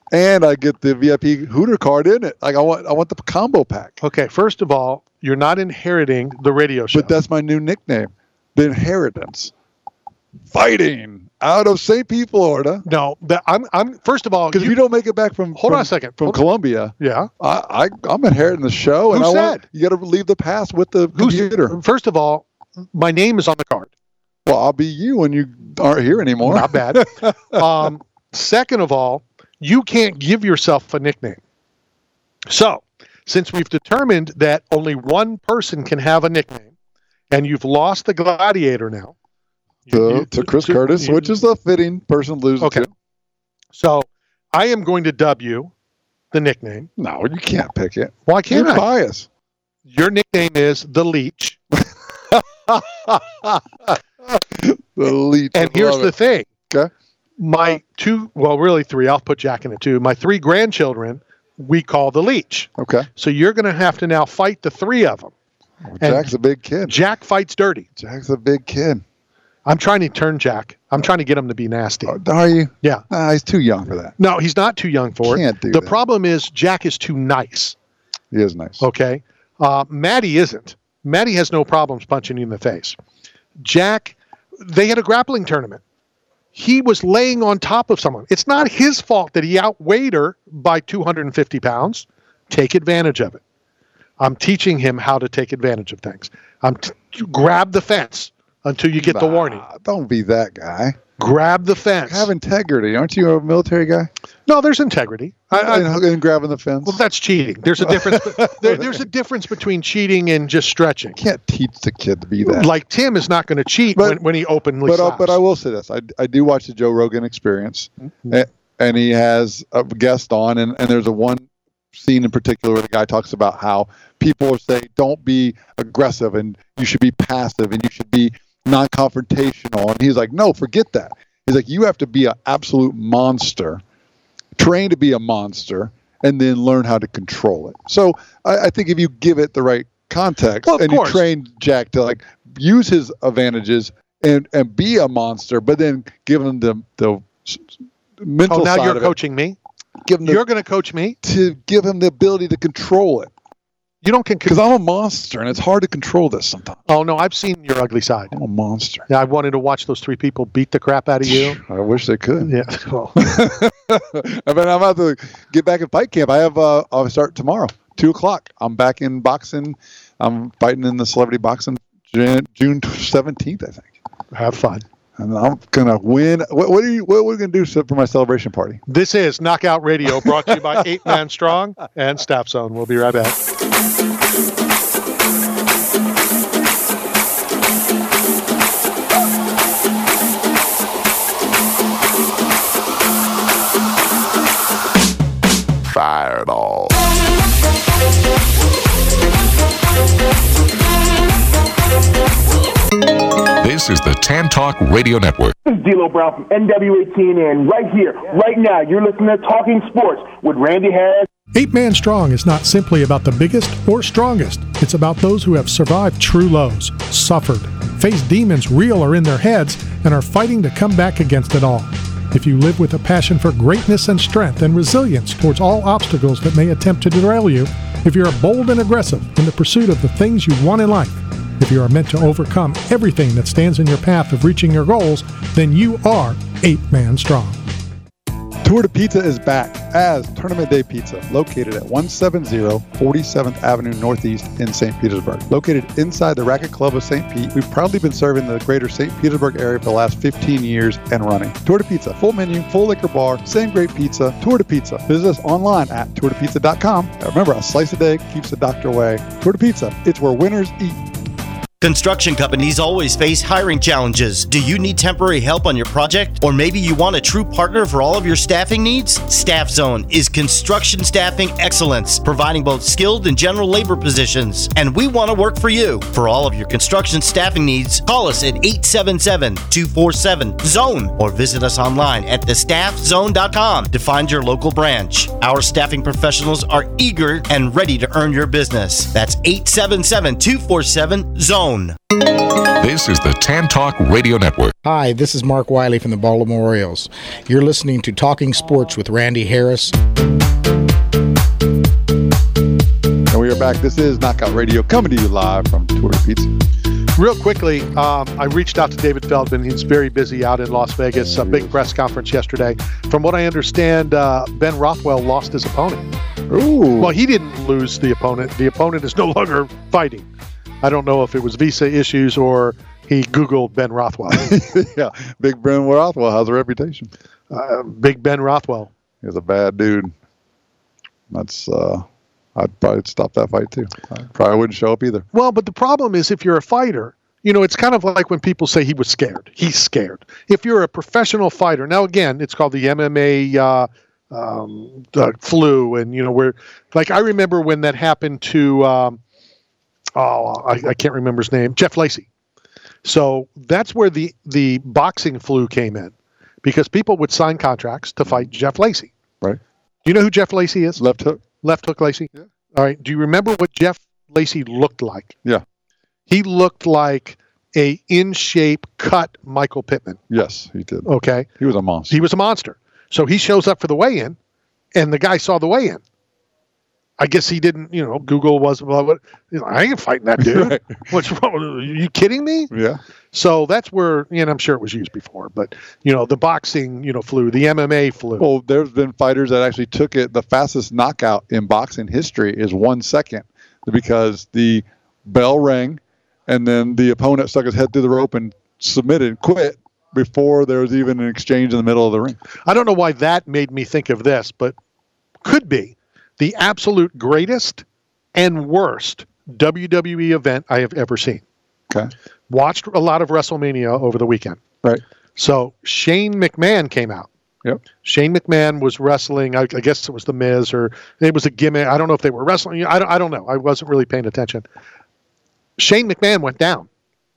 and I get the VIP Hooter card in it. Like I want the combo pack. Okay, first of all, you're not inheriting the radio show. But that's my new nickname, the Inheritance. Fighting out of St. Pete, Florida. No, I'm first of all, because if you don't make it back from hold on a second from Columbia, yeah, I'm inheriting the show, and you got to leave the past with the computer. First of all, my name is on the card. Well, I'll be you when you aren't here anymore. Not bad. Second of all, you can't give yourself a nickname. So, since we've determined that only one person can have a nickname, and you've lost the gladiator now. To Chris Curtis, which is the fitting person to lose to. So, I am going to dub you the nickname. No, you can't pick it. Why can't You're biased. Your nickname is The Leech. The Leech. And here's the thing. Okay. My really three, I'll put Jack in it too. My three grandchildren, we call The Leech. Okay. So you're going to have to now fight the three of them. Well, Jack's a big kid. Jack fights dirty. Jack's a big kid. I'm trying to turn Jack. I'm trying to get him to be nasty. Are you? Yeah. He's too young for that. No, he's not too young for it. Can't do the that. problem is Jack is too nice. He is nice. Okay. Maddie isn't. Maddie has no problems punching you in the face. Jack, they had a grappling tournament. He was laying on top of someone. It's not his fault that he outweighed her by 250 pounds. Take advantage of it. I'm teaching him how to take advantage of things. Grab the fence until you get the warning. Don't be that guy. Grab the fence. Have integrity. Aren't you a military guy? No, there's integrity. And grabbing the fence. Well, that's cheating. There's a difference. There's a difference between cheating and just stretching. You can't teach the kid to be that. Like Tim is not going to cheat when he openly stops. But I will say this. I do watch the Joe Rogan Experience, and he has a guest on, and there's one scene in particular where the guy talks about how people are saying, don't be aggressive, and you should be passive, and you should be non-confrontational. And he's like, no, forget that. He's like, you have to be an absolute monster, train to be a monster, and then learn how to control it. So I think if you give it the right context, and you train Jack to like use his advantages and be a monster, but then give him the mental side now you're of it. Coaching me? You're going to coach me? To give him the ability to control it. You don't because I'm a monster, and it's hard to control this sometimes. Oh no, I've seen your ugly side. I'm a monster. Yeah, I wanted to watch those three people beat the crap out of you. I wish they could. Yeah. Well. I mean, I'm about to get back in fight camp. I'll start tomorrow, 2:00. I'm back in boxing. I'm fighting in the celebrity boxing June 17th, I think. Have fun. And I'm gonna win. What are we gonna do for my celebration party? This is Knockout Radio, brought to you by 8 Man Strong and Staff Zone. We'll be right back. Fireball. This is the Tan Talk Radio Network. This is D'Lo Brown from NWA TNN. Right here, right now, you're listening to Talking Sports with Randy Harris. 8 Man Strong is not simply about the biggest or strongest. It's about those who have survived true lows, suffered, faced demons real or in their heads, and are fighting to come back against it all. If you live with a passion for greatness and strength and resilience towards all obstacles that may attempt to derail you, if you're bold and aggressive in the pursuit of the things you want in life, if you are meant to overcome everything that stands in your path of reaching your goals, then you are 8 Man Strong. Tour de Pizza is back as Tournament Day Pizza, located at 170 47th Avenue Northeast in St. Petersburg. Located inside the Racquet Club of St. Pete, we've proudly been serving the greater St. Petersburg area for the last 15 years and running. Tour de Pizza, full menu, full liquor bar, same great pizza, Tour de Pizza. Visit us online at tourdepizza.com. Now remember, a slice a day keeps the doctor away. Tour de Pizza, it's where winners eat. Construction companies always face hiring challenges. Do you need temporary help on your project? Or maybe you want a true partner for all of your staffing needs? Staff Zone is construction staffing excellence, providing both skilled and general labor positions. And we want to work for you. For all of your construction staffing needs, call us at 877-247-ZONE or visit us online at thestaffzone.com to find your local branch. Our staffing professionals are eager and ready to earn your business. That's 877-247-ZONE. This is the Tan Talk Radio Network. Hi, this is Mark Wiley from the Baltimore Orioles. You're listening to Talking Sports with Randy Harris. And we are back. This is Knockout Radio coming to you live from Twitter Pizza. Real quickly, I reached out to David Feldman. He's very busy out in Las Vegas. A big press conference yesterday. From what I understand, Ben Rothwell lost his opponent. Ooh. Well, he didn't lose the opponent. The opponent is no longer fighting. I don't know if it was visa issues or he Googled Ben Rothwell. Yeah, Big Ben Rothwell has a reputation. Big Ben Rothwell. He's a bad dude. That's I'd probably stop that fight too. I probably wouldn't show up either. Well, but the problem is if you're a fighter, it's kind of like when people say he was scared. He's scared. If you're a professional fighter, now again, it's called the MMA the flu, and where, like, I remember when that happened to I can't remember his name, Jeff Lacey. So that's where the boxing flu came in, because people would sign contracts to fight Jeff Lacey. Right. Do you know who Jeff Lacey is? Left hook. Left hook Lacey? Yeah. All right. Do you remember what Jeff Lacey looked like? Yeah. He looked like a in-shape cut Michael Pittman. Yes, he did. Okay. He was a monster. He was a monster. So he shows up for the weigh-in, and the guy saw the weigh-in. I guess he didn't, Google was, I ain't fighting that dude. Right. What's wrong? Are you kidding me? Yeah. So that's where, I'm sure it was used before, but, the boxing, flu, the MMA flu. Well, there's been fighters that actually took it. The fastest knockout in boxing history is 1 second, because the bell rang and then the opponent stuck his head through the rope and submitted, quit before there was even an exchange in the middle of the ring. I don't know why that made me think of this, but could be the absolute greatest and worst WWE event I have ever seen. Okay. Watched a lot of WrestleMania over the weekend. Right. So Shane McMahon came out. Yep. Shane McMahon was wrestling. I guess it was The Miz, or it was a gimmick. I don't know if they were wrestling. I don't know. I wasn't really paying attention. Shane McMahon went down.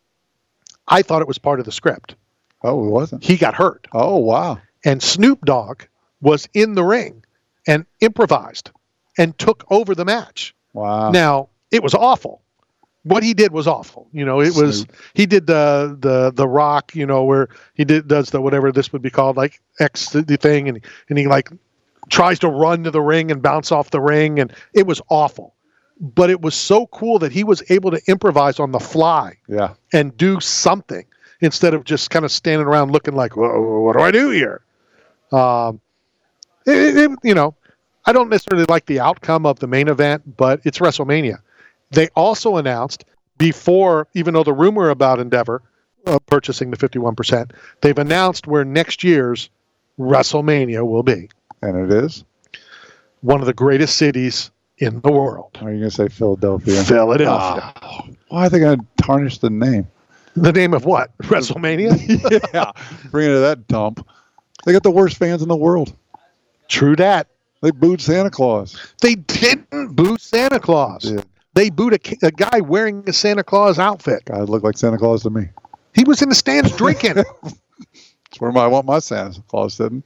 I thought it was part of the script. Oh, it wasn't? He got hurt. Oh, wow. And Snoop Dogg was in the ring and improvised and took over the match. Wow. Now, it was awful. What he did was awful. He did the Rock, where he does the whatever this would be called, like X the thing, and he like tries to run to the ring and bounce off the ring, and it was awful. But it was so cool that he was able to improvise on the fly. Yeah. And do something instead of just kind of standing around looking like, what do I do here? I don't necessarily like the outcome of the main event, but it's WrestleMania. They also announced before, even though the rumor about Endeavor purchasing the 51%, they've announced where next year's WrestleMania will be. And it is? One of the greatest cities in the world. Are you going to say Philadelphia? Philadelphia. Why are they going to tarnish the name? The name of what? WrestleMania? Yeah. Bring it to that dump. They got the worst fans in the world. True that. They booed Santa Claus. They didn't boo Santa Claus. Yeah. They booed a guy wearing a Santa Claus outfit. Guy looked like Santa Claus to me. He was in the stands drinking. That's where I want my Santa Claus sitting.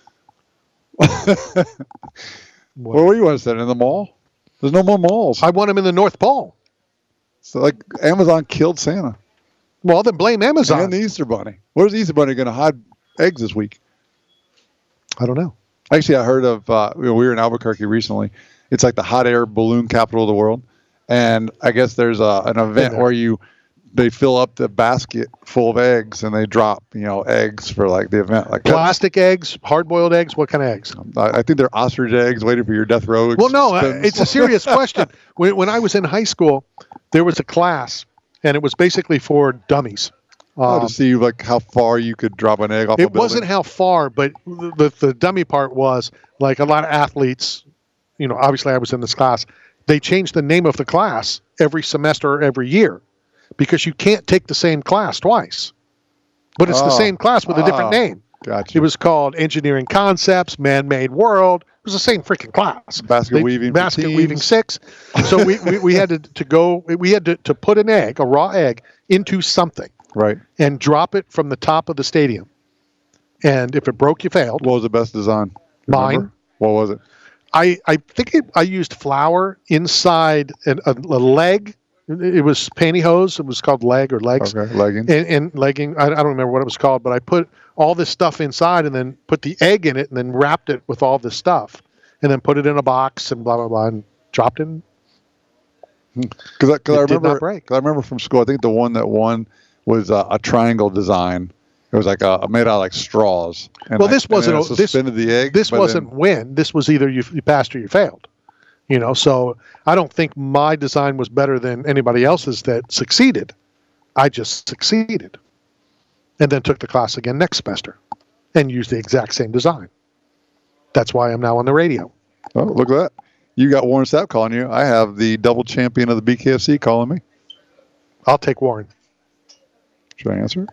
Where were you want to sit? In the mall? There's no more malls. I want him in the North Pole. So, like, Amazon killed Santa. Well, then blame Amazon. And the Easter Bunny. Where's the Easter Bunny going to hide eggs this week? I don't know. Actually, I heard of, we were in Albuquerque recently. It's like the hot air balloon capital of the world. And I guess there's an event where they fill up the basket full of eggs and they drop, eggs for like the event. Like plastic eggs, hard-boiled eggs, what kind of eggs? I think they're ostrich eggs waiting for your death row. Well, no, it's a serious question. When I was in high school, there was a class, and it was basically for dummies. To see like how far you could drop an egg off a building. It wasn't how far, but the dummy part was like a lot of athletes, obviously I was in this class. They changed the name of the class every semester or every year because you can't take the same class twice. But it's the same class with a different name. Gotcha. It was called Engineering Concepts, Man-Made World. It was the same freaking class. Basket weaving 6. So we had to put an egg, a raw egg, into something. Right. And drop it from the top of the stadium. And if it broke, you failed. What was the best design? Mine. What was it? I think I used flour inside a leg It was pantyhose. It was called leg or legs. Okay, legging. And legging. I don't remember what it was called, but I put all this stuff inside and then put the egg in it and then wrapped it with all this stuff and then put it in a box and blah, blah, blah, and dropped it in. Because I did not break. I remember from school, I think the one that won was a triangle design. It was like made out of like straws. And this wasn't suspended the egg. This wasn't win. This was either you passed or you failed. So I don't think my design was better than anybody else's that succeeded. I just succeeded, and then took the class again next semester, and used the exact same design. That's why I'm now on the radio. Oh, look at that! You got Warren Sapp calling you. I have the double champion of the BKFC calling me. I'll take Warren. Should I answer?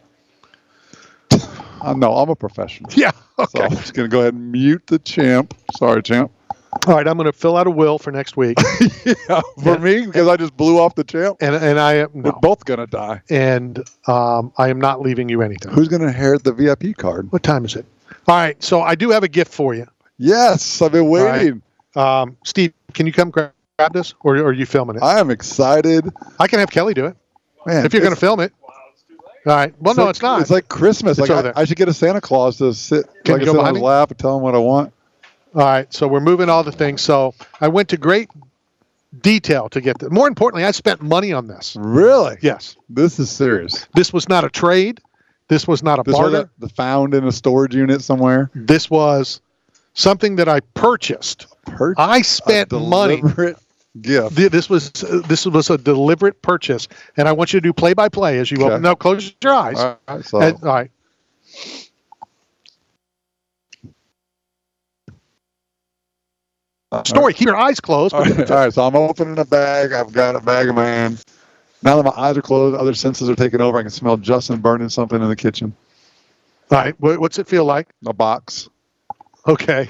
No, I'm a professional. Yeah. Okay. So I'm just going to go ahead and mute the champ. Sorry, champ. All right, I'm going to fill out a will for next week. For me, because I just blew off the champ. And I am We're both going to die. And I am not leaving you anything. Who's going to inherit the VIP card? What time is it? All right, so I do have a gift for you. Yes, I've been waiting. Right. Steve, can you come grab this, or are you filming it? I am excited. I can have Kelly do it. Man, if you're going to film it. All right. Well, no, it's not. It's like Christmas. It's like I should get a Santa Claus to sit on his lap and tell him what I want. All right. So we're moving all the things. So I went to great detail to get this. More importantly, I spent money on this. Really? Yes. This is serious. This was not a trade. This was not a barter. The found in a storage unit somewhere. This was something that I purchased. I spent money. Gift. This was a deliberate purchase, and I want you to do play-by-play as you open. Now, close your eyes. All right. All right. Story. Keep your eyes closed. All right. So I'm opening a bag. I've got a bag in my hand. Now that my eyes are closed, other senses are taking over. I can smell Justin burning something in the kitchen. All right. What's it feel like? A box. Okay.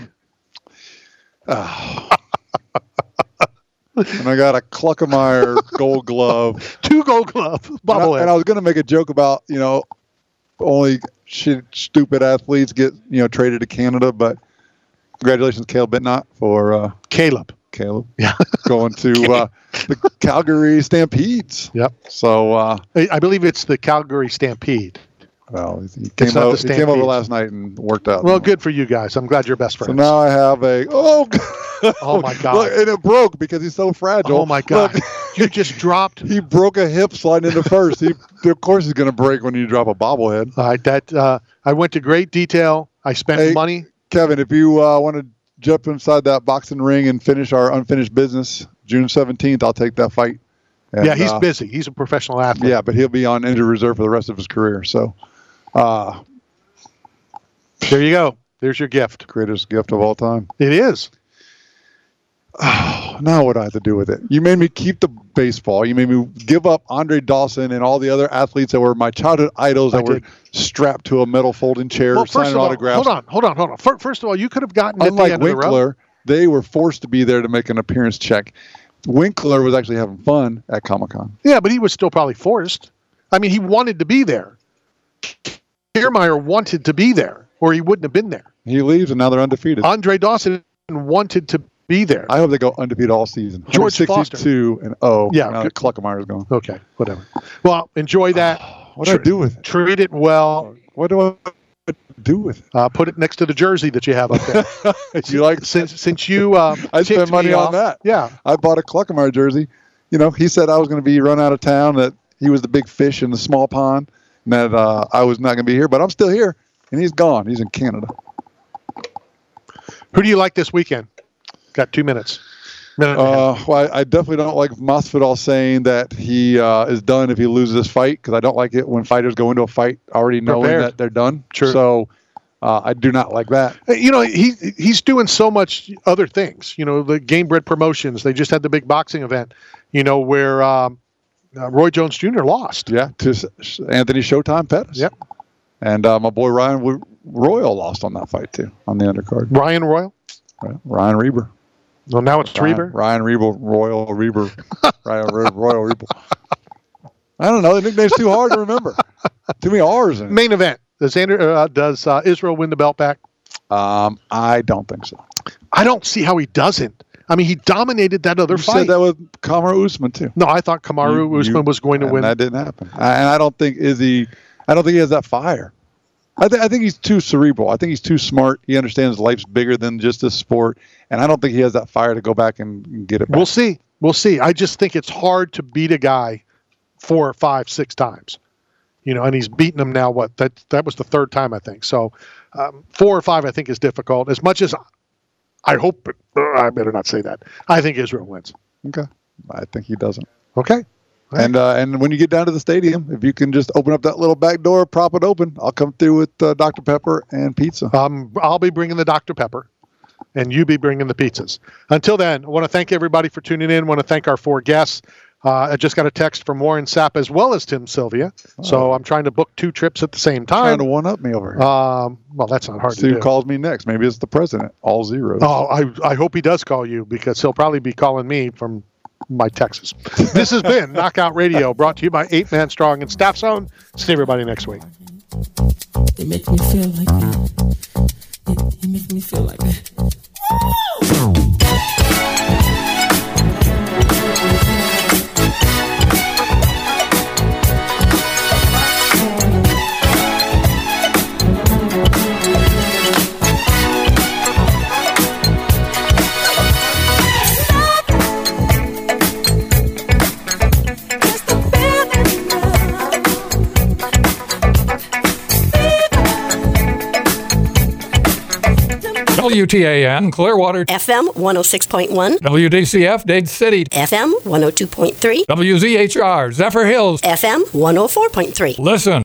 And I got a Kluckemeyer Gold Glove. 2 Gold Glove bobblehead. And I was going to make a joke about, only stupid athletes get, traded to Canada. But congratulations, Caleb Bittnott, for Caleb. Yeah. Going to the Calgary Stampedes. Yep. So I believe it's the Calgary Stampede. Well, he came over last night and worked out. Well, good for you guys. I'm glad you're best friends. So now I have oh my God. Look, and it broke because he's so fragile. Oh my God. Look, you just dropped. He broke a hip sliding into first. Of course he's going to break when you drop a bobblehead. All right. I went to great detail. I spent money. Kevin, if you want to jump inside that boxing ring and finish our unfinished business, June 17th, I'll take that fight. And, yeah, he's busy. He's a professional athlete. Yeah, but he'll be on injured reserve for the rest of his career. So, there you go. There's your gift. Greatest gift of all time. It is. Oh, now what do I have to do with it? You made me keep the baseball. You made me give up Andre Dawson and all the other athletes that were my childhood idols that were strapped to a metal folding chair, signing autographs. Hold on. First of all, you could have gotten Unlike at the end Winkler, of the row. They were forced to be there to make an appearance check. Winkler was actually having fun at Comic-Con. Yeah, but he was still probably forced. I mean, he wanted to be there. Kiermaier wanted to be there, or he wouldn't have been there. He leaves, and now they're undefeated. Andre Dawson wanted to be there. I hope they go undefeated all season. George Foster. 62-0. Yeah. Now Kluckemeier's gone. Okay, whatever. Well, enjoy that. What do I do with it? Treat it well. What do I do with it? Put it next to the jersey that you have up there. You like since you I spent money on that. Yeah. I bought a Kluckemeyer jersey. He said I was going to be run out of town, that he was the big fish in the small pond, and that I was not going to be here, but I'm still here, and he's gone. He's in Canada. Who do you like this weekend? Got 2 minutes. Well, I definitely don't like Masvidal saying that he is done if he loses this fight, because I don't like it when fighters go into a fight already knowing that they're done. True. So I do not like that. He's doing so much other things. The Game Bred Promotions, they just had the big boxing event, where Roy Jones Jr. lost. Yeah, to Anthony Showtime Pettis. Yep. And my boy Ryan Royal lost on that fight, too, on the undercard. Ryan Royal? Right. Ryan Reber. Well, now it's Reber? Ryan Reber, Royal Reber. Royal Reber. I don't know. The nickname's too hard to remember. Too many R's in it. Main event. Does Israel win the belt back? I don't think so. I don't see how he doesn't. I mean, he dominated that other You fight. said that with Kamaru Usman too. No, I thought Kamaru Usman was going to win. That didn't happen. And I don't think Izzy. I don't think he has that fire. I think he's too cerebral. I think he's too smart. He understands life's bigger than just a sport, and I don't think he has that fire to go back and get it back. We'll see. We'll see. I just think it's hard to beat a guy 4, 5, 6 times. And he's beaten him now. What? That was the third time, I think. So 4 or 5, I think, is difficult. As much as I hope, I better not say that. I think Israel wins. Okay. I think he doesn't. Okay. And when you get down to the stadium, if you can just open up that little back door, prop it open, I'll come through with Dr. Pepper and pizza. I'll be bringing the Dr. Pepper, and you be bringing the pizzas. Until then, I want to thank everybody for tuning in. I want to thank our 4 guests. I just got a text from Warren Sapp as well as Tim Sylvia. So I'm trying to book 2 trips at the same time. Trying to one-up me over here. Well, that's not hard to do. Who calls me next? Maybe it's the president. All zeros. Oh, I hope he does call you, because he'll probably be calling me from my Texas. This has been Knockout Radio, brought to you by 8 Man Strong and Staff Zone. See everybody next week. They make me feel like that. They make me feel like that. WTAN, Clearwater. FM 106.1. WDCF, Dade City. FM 102.3. WZHR, Zephyr Hills. FM 104.3. Listen.